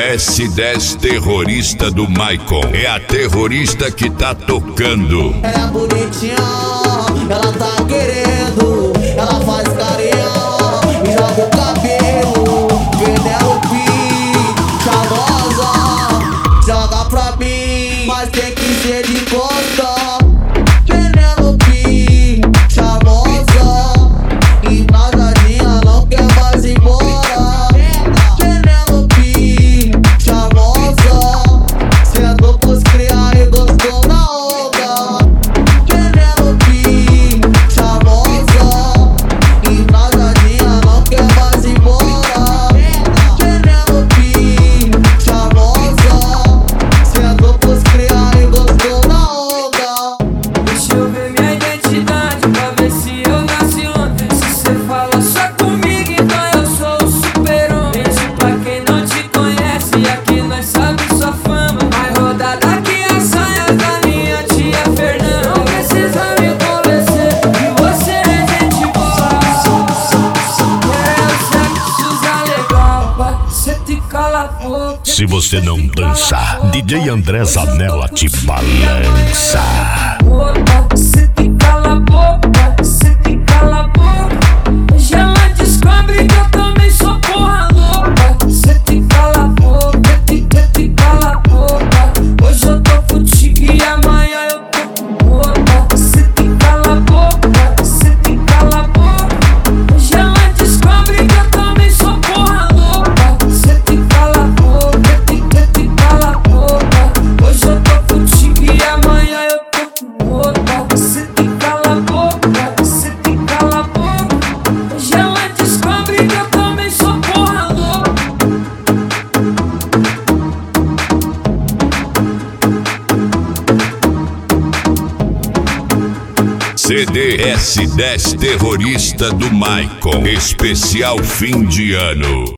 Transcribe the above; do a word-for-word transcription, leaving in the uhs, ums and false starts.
S dez terrorista do Maicon. É a terrorista que tá tocando. Ela é bonitinha, ela tá querendo, ela faz carinha e joga o cabelo. Penelope, charmosa, joga pra mim, mas tem que ser de costa. Penelope, charmosa, embrasadinha, não quer mais ir embora. Penelope, charmosa, sentou pros criar e gostou na onda. Penelope, charmosa, embrasadinha, não quer mais ir embora. Penelope, charmosa, sentou pros criar e gostou na onda. Deixa eu ver minha identidade pra ver se eu nasci ontem. Se cê fala só comigo, então eu sou o super-homem. Gente, pra quem não te conhece, aqui nós sabe sua fama. Vai rodar daqui as saias da minha tia Fernanda. Não precisa me convencer que você é gente boa. É o sexo usa legal, pra cê te cala a boca. Se você não dança, D J André Zanella te balança. Cê te cala a boca, cê te cala a boca. Hoje ela descobre que eu também sou porra louca. Cê te cala a boca, te, te, te cala a boca. Hoje eu tô contigo e amanhã eu tô com outra. Cê te cala a boca, cê te cala a boca. Hoje ela descobre que eu também sou porra louca. Cê te cala a boca, te, te, te cala a boca. Hoje eu tô contigo e amanhã eu tô com outra. Cê te cala a boca, cê te cala a boca. Hoje ela descobre que eu também sou porra louca. C D S dez terrorista do Maicon. Especial fim de ano.